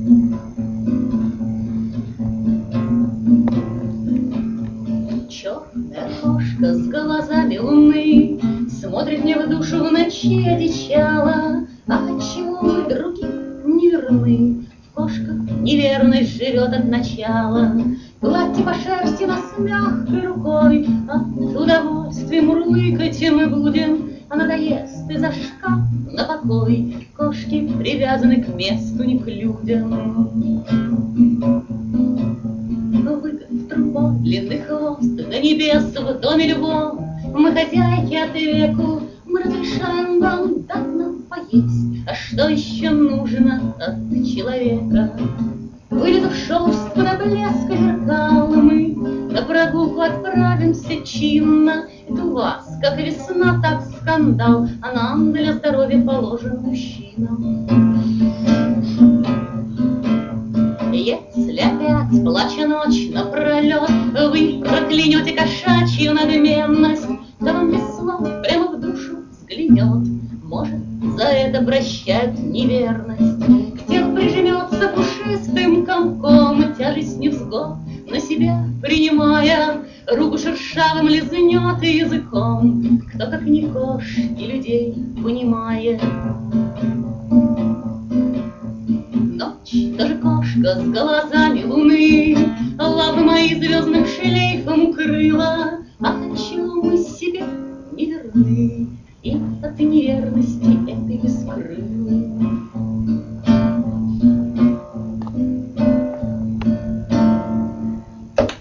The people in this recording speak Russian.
Черная кошка с глазами луны смотрит мне в душу в ночи одичала. А отчего мы другим не верны? В кошках неверность живет от начала. Гладьте по шерсти нас мягкой рукой, от удовольствия мурлыкать мы будем. А надоест и за шкаф на покой. Кошки привязаны к месту, не к людям. Выгнув трубой длинный хвост до небес в доме любом, мы хозяйки от веку, мы разрешаем вам дать нам поесть. А что еще нужно от человека? Вылезав шерстку на блеск зеркал, мы на прогулку отправимся чинно. Это у вас, как весна, так скандал, а нам для здоровья положен мужчинам. Если опять, плача ночь напролет, вы проклянете кошачью надменность, то вам без слов прямо в душу взглянет. Может, за это прощают неверность. К телу прижмется пушистым комком, тяжесть невзгод на себя принимая, руку шершавым лизнет языком. Кто, как не кошки, людей понимает. Ночь тоже кошка с глазами луны, лапы мои звездным шлейфом укрыла.